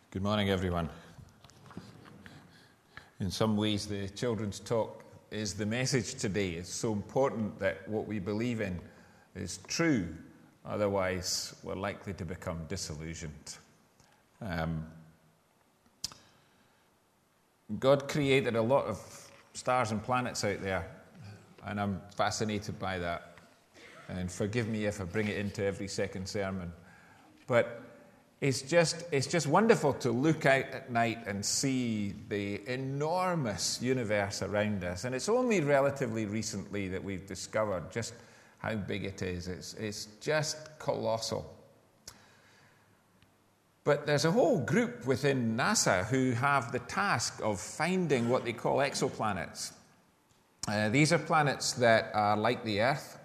Good morning, everyone. In some ways, the children's talk is the message today. It's so important that what we believe in is true. Otherwise, we're likely to become disillusioned. God created a lot of stars and planets out there, and I'm fascinated by that. And forgive me if I bring it into every second sermon. But it's just wonderful to look out at night and see the enormous universe around us. And it's only relatively recently that we've discovered just how big it is. It's just colossal. But there's a whole group within NASA who have the task of finding what they call exoplanets. These are planets that are like the Earth.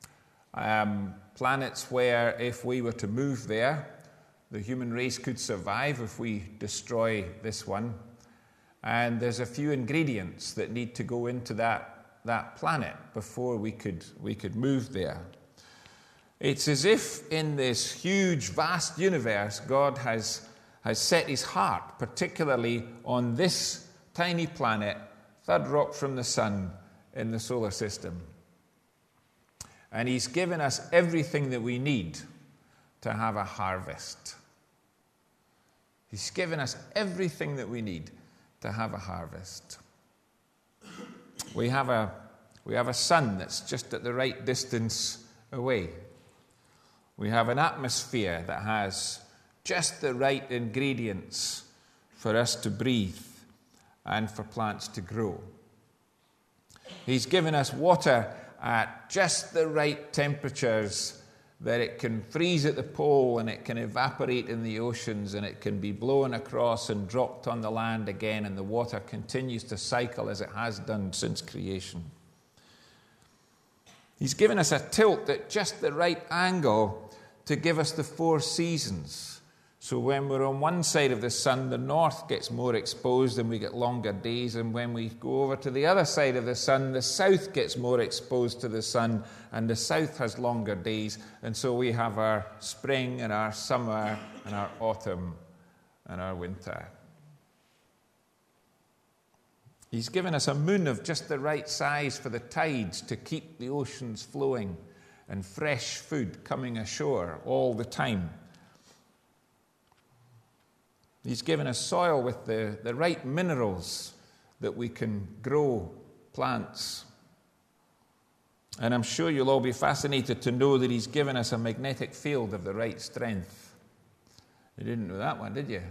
Planets where if we were to move there, the human race could survive if we destroy this one. And there's a few ingredients that need to go into that planet before we could move there. It's as if in this huge, vast universe, God has set his heart, particularly on this tiny planet, third rock from the sun in the solar system. And he's given us everything that we need to have a harvest. He's given us everything that we need to have a harvest. We have a sun that's just at the right distance away. We have an atmosphere that has just the right ingredients for us to breathe and for plants to grow. He's given us water at just the right temperatures that it can freeze at the pole and it can evaporate in the oceans and it can be blown across and dropped on the land again, and the water continues to cycle as it has done since creation. He's given us a tilt at just the right angle to give us the four seasons. So when we're on one side of the sun, the north gets more exposed and we get longer days. And when we go over to the other side of the sun, the south gets more exposed to the sun and the south has longer days. And so we have our spring and our summer and our autumn and our winter. He's given us a moon of just the right size for the tides to keep the oceans flowing and fresh food coming ashore all the time. He's given us soil with the right minerals that we can grow plants. And I'm sure you'll all be fascinated to know that he's given us a magnetic field of the right strength. You didn't know that one, did you?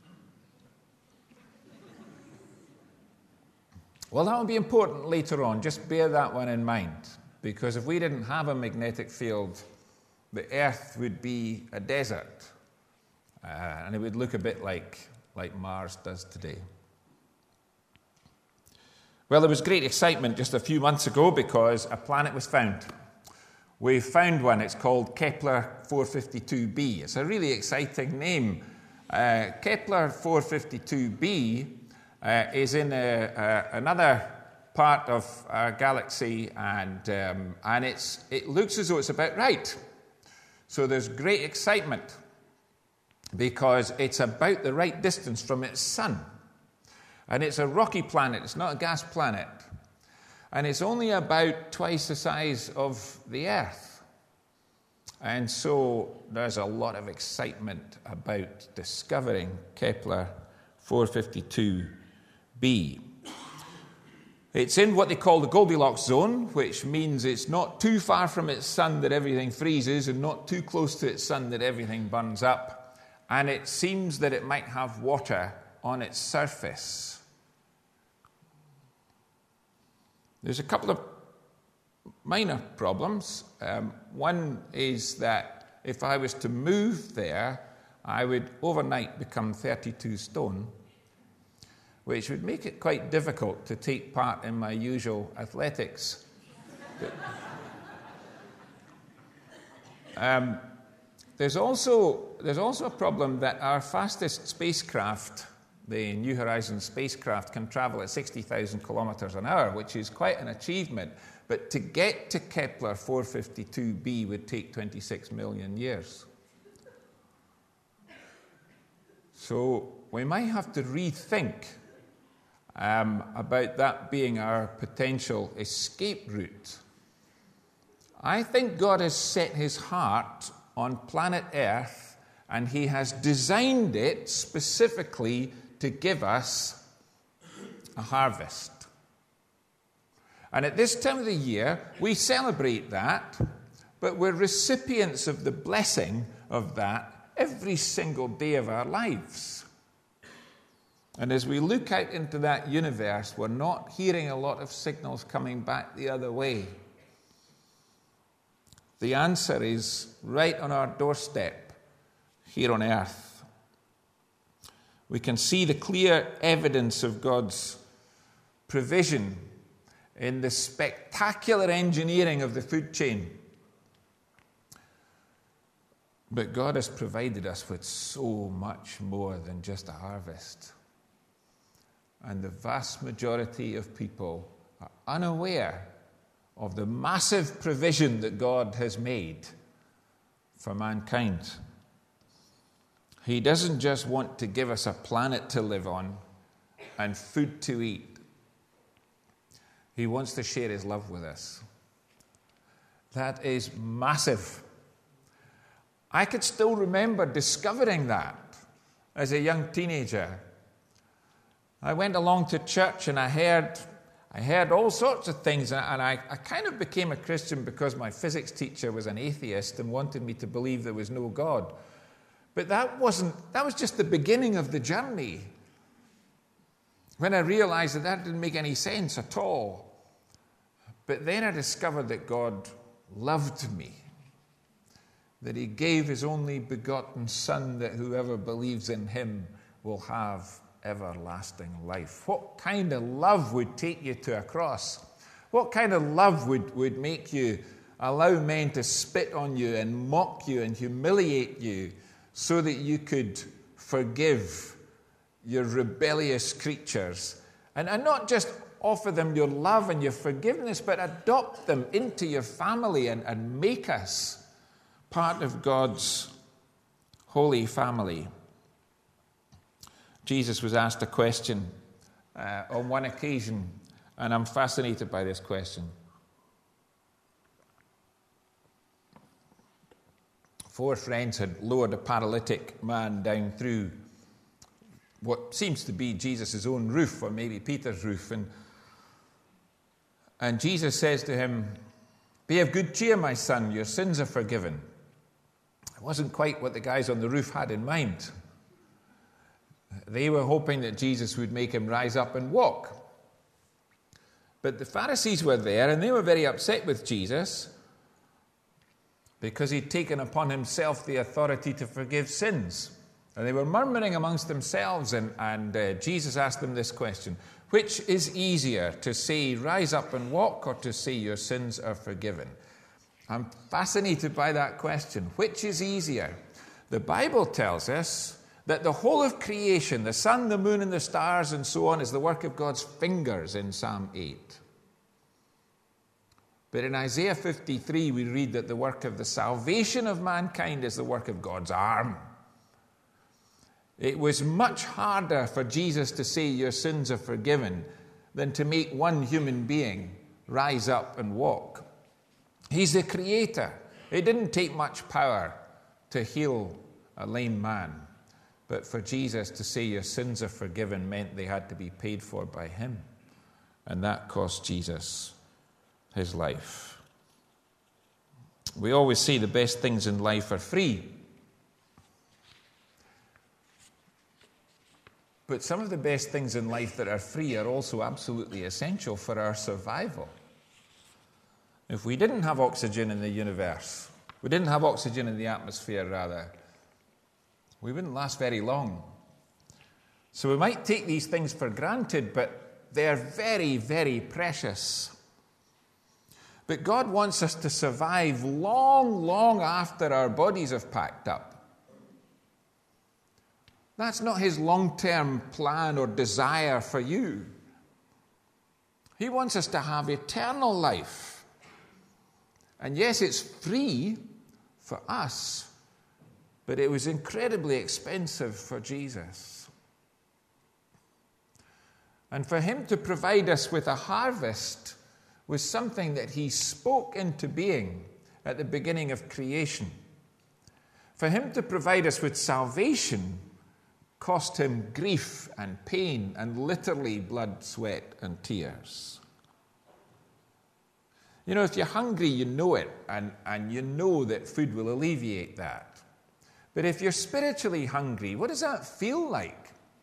Well, that will be important later on. Just bear that one in mind. Because if we didn't have a magnetic field, the Earth would be a desert. And it would look a bit like Mars does today. Well, there was great excitement just a few months ago because a planet was found. We found one. It's called Kepler 452b. It's a really exciting name. Kepler 452b is in another part of our galaxy, and it looks as though it's about right. So there's great excitement, because it's about the right distance from its sun. And it's a rocky planet, it's not a gas planet. And it's only about twice the size of the Earth. And so there's a lot of excitement about discovering Kepler 452b. It's in what they call the Goldilocks zone, which means it's not too far from its sun that everything freezes and not too close to its sun that everything burns up. And it seems that it might have water on its surface. There's a couple of minor problems. One is that if I was to move there, I would overnight become 32 stone, which would make it quite difficult to take part in my usual athletics. There's also a problem that our fastest spacecraft, the New Horizons spacecraft, can travel at 60,000 kilometers an hour, which is quite an achievement. But to get to Kepler 452b would take 26 million years. So we might have to rethink about that being our potential escape route. I think God has set his heart on planet Earth, and he has designed it specifically to give us a harvest. And at this time of the year, we celebrate that, but we're recipients of the blessing of that every single day of our lives. And as we look out into that universe, we're not hearing a lot of signals coming back the other way. The answer is right on our doorstep here on earth. We can see the clear evidence of God's provision in the spectacular engineering of the food chain. But God has provided us with so much more than just a harvest. And the vast majority of people are unaware of the massive provision that God has made for mankind. He doesn't just want to give us a planet to live on and food to eat. He wants to share his love with us. That is massive. I could still remember discovering that as a young teenager. I went along to church and I heard all sorts of things, and I kind of became a Christian because my physics teacher was an atheist and wanted me to believe there was no God. But that was just the beginning of the journey. When I realized that didn't make any sense at all. But then I discovered that God loved me, that he gave his only begotten Son, that whoever believes in him will have everlasting life. What kind of love would take you to a cross? What kind of love would make you allow men to spit on you and mock you and humiliate you so that you could forgive your rebellious creatures? And not just offer them your love and your forgiveness, but adopt them into your family and make us part of God's holy family. Jesus was asked a question on one occasion, and I'm fascinated by this question. 4 friends had lowered a paralytic man down through what seems to be Jesus' own roof, or maybe Peter's roof, and Jesus says to him, "Be of good cheer, my son, your sins are forgiven." It wasn't quite what the guys on the roof had in mind. They were hoping that Jesus would make him rise up and walk. But the Pharisees were there, and they were very upset with Jesus because he'd taken upon himself the authority to forgive sins. And they were murmuring amongst themselves, and Jesus asked them this question: which is easier, to say, "Rise up and walk," or to say, "Your sins are forgiven"? I'm fascinated by that question. Which is easier? The Bible tells us that the whole of creation, the sun, the moon, and the stars, and so on, is the work of God's fingers in Psalm 8. But in Isaiah 53, we read that the work of the salvation of mankind is the work of God's arm. It was much harder for Jesus to say, "Your sins are forgiven," than to make one human being rise up and walk. He's the creator. It didn't take much power to heal a lame man. But for Jesus to say, "Your sins are forgiven," meant they had to be paid for by him. And that cost Jesus his life. We always say the best things in life are free. But some of the best things in life that are free are also absolutely essential for our survival. If we didn't have oxygen in the universe, we didn't have oxygen in the atmosphere, rather, we wouldn't last very long. So we might take these things for granted, but they're very, very precious. But God wants us to survive long, long after our bodies have packed up. That's not his long-term plan or desire for you. He wants us to have eternal life. And yes, it's free for us, but it was incredibly expensive for Jesus. And for him to provide us with a harvest was something that he spoke into being at the beginning of creation. For him to provide us with salvation cost him grief and pain and literally blood, sweat, and tears. You know, if you're hungry, you know it, and you know that food will alleviate that. But if you're spiritually hungry, what does that feel like?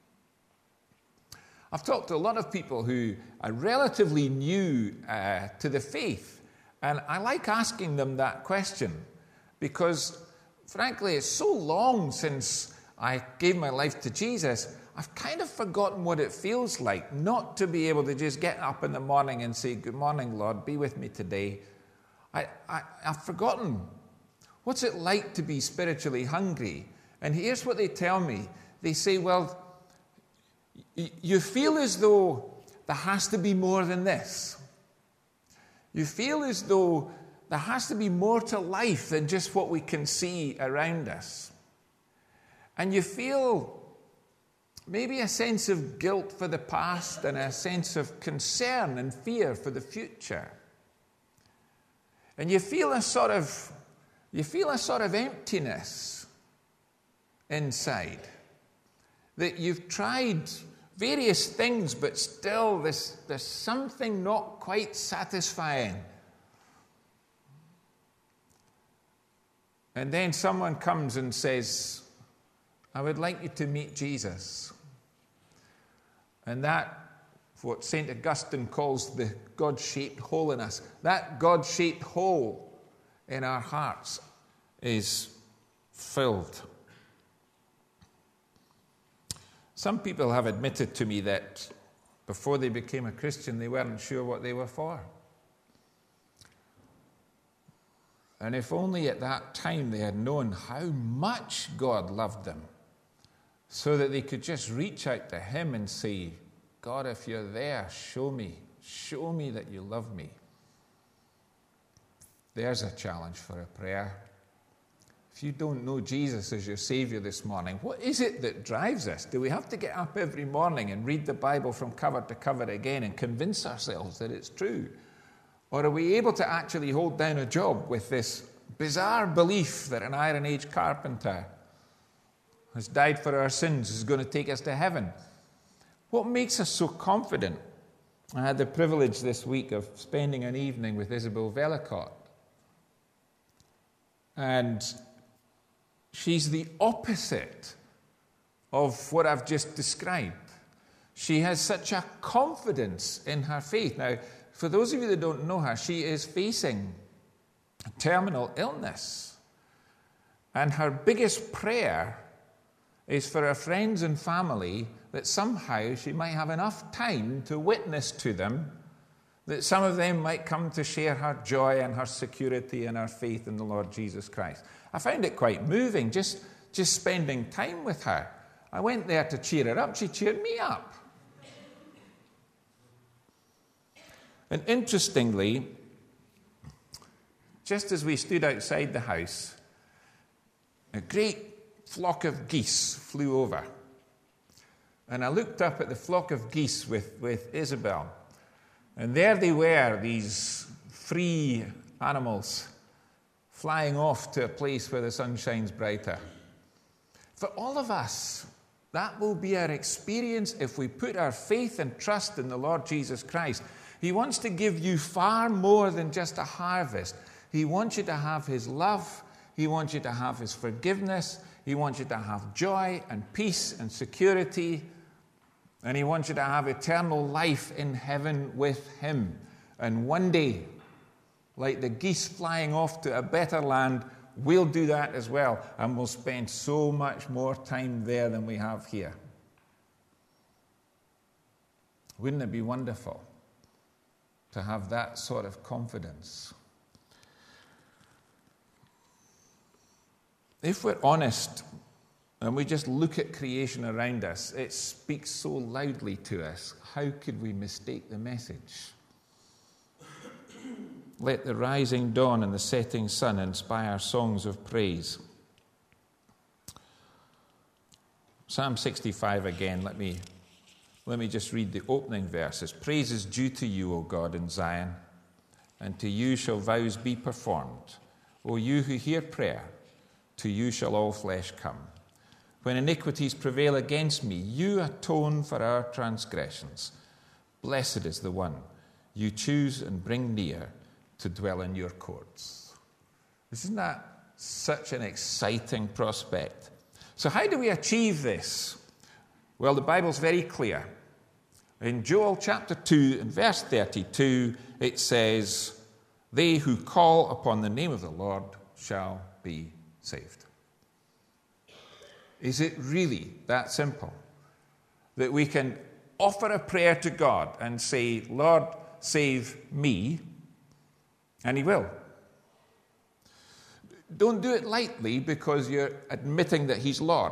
I've talked to a lot of people who are relatively new to the faith, and I like asking them that question because, frankly, it's so long since I gave my life to Jesus, I've kind of forgotten what it feels like not to be able to just get up in the morning and say, "Good morning, Lord, be with me today." I've forgotten. What's it like to be spiritually hungry? And here's what they tell me. They say, well, you feel as though there has to be more than this. You feel as though there has to be more to life than just what we can see around us. And you feel maybe a sense of guilt for the past and a sense of concern and fear for the future. And you feel a sort of emptiness inside. That you've tried various things, but still there's something not quite satisfying. And then someone comes and says, "I would like you to meet Jesus." And that, what St. Augustine calls the God-shaped hole in us, that God-shaped hole in our hearts is filled. Some people have admitted to me that before they became a Christian, they weren't sure what they were for. And if only at that time they had known how much God loved them, so that they could just reach out to him and say, "God, if you're there, show me that you love me." There's a challenge for a prayer. If you don't know Jesus as your Savior this morning, what is it that drives us? Do we have to get up every morning and read the Bible from cover to cover again and convince ourselves that it's true? Or are we able to actually hold down a job with this bizarre belief that an Iron Age carpenter has died for our sins, is going to take us to heaven? What makes us so confident? I had the privilege this week of spending an evening with Isabel Vellicott. And she's the opposite of what I've just described. She has such a confidence in her faith. Now, for those of you that don't know her, she is facing a terminal illness. And her biggest prayer is for her friends and family that somehow she might have enough time to witness to them, that some of them might come to share her joy and her security and her faith in the Lord Jesus Christ. I found it quite moving, just spending time with her. I went there to cheer her up. She cheered me up. And interestingly, just as we stood outside the house, a great flock of geese flew over. And I looked up at the flock of geese with Isabel. And there they were, these free animals, flying off to a place where the sun shines brighter. For all of us, that will be our experience if we put our faith and trust in the Lord Jesus Christ. He wants to give you far more than just a harvest. He wants you to have his love. He wants you to have his forgiveness. He wants you to have joy and peace and security. And he wants you to have eternal life in heaven with him. And one day, like the geese flying off to a better land, we'll do that as well. And we'll spend so much more time there than we have here. Wouldn't it be wonderful to have that sort of confidence? If we're honest and we just look at creation around us, it speaks so loudly to us. How could we mistake the message? Let the rising dawn and the setting sun inspire songs of praise. Psalm 65 again, let me Let me just read the opening verses. Praise is due to you, O God, in Zion, and to you shall vows be performed. O you who hear prayer, to you shall all flesh come. When iniquities prevail against me, you atone for our transgressions. Blessed is the one you choose and bring near to dwell in your courts. Isn't that such an exciting prospect? So how do we achieve this? Well, the Bible's very clear. In Joel chapter 2 and verse 32, it says, "They who call upon the name of the Lord shall be saved." Is it really that simple? That we can offer a prayer to God and say, "Lord, save me," and He will. Don't do it lightly because you're admitting that He's Lord.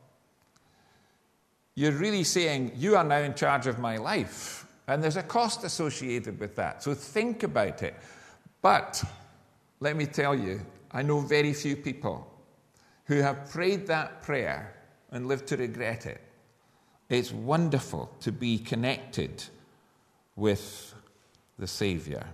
You're really saying, "You are now in charge of my life." And there's a cost associated with that. So think about it. But let me tell you, I know very few people who have prayed that prayer and lived to regret it. It's wonderful to be connected with the Savior.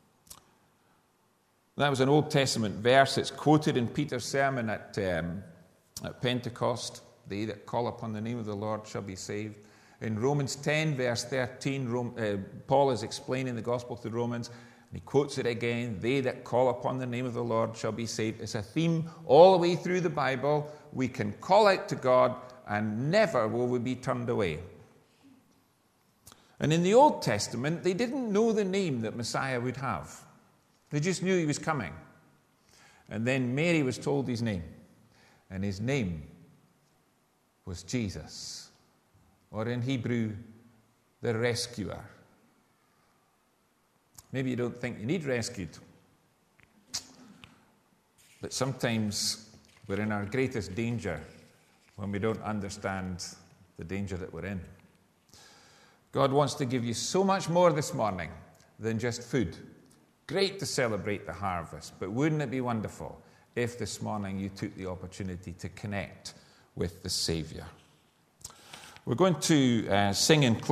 That was an Old Testament verse. It's quoted in Peter's sermon at Pentecost. They that call upon the name of the Lord shall be saved. In Romans 10, verse 13, Paul is explaining the gospel to the Romans, and he quotes it again. They that call upon the name of the Lord shall be saved. It's a theme all the way through the Bible. We can call out to God, and never will we be turned away. And in the Old Testament, they didn't know the name that Messiah would have. They just knew He was coming. And then Mary was told His name. And His name was Jesus. Or in Hebrew, the rescuer. Maybe you don't think you need rescued. But sometimes we're in our greatest danger when we don't understand the danger that we're in. God wants to give you so much more this morning than just food. Great to celebrate the harvest, but wouldn't it be wonderful if this morning you took the opportunity to connect with the Savior? We're going to sing in close.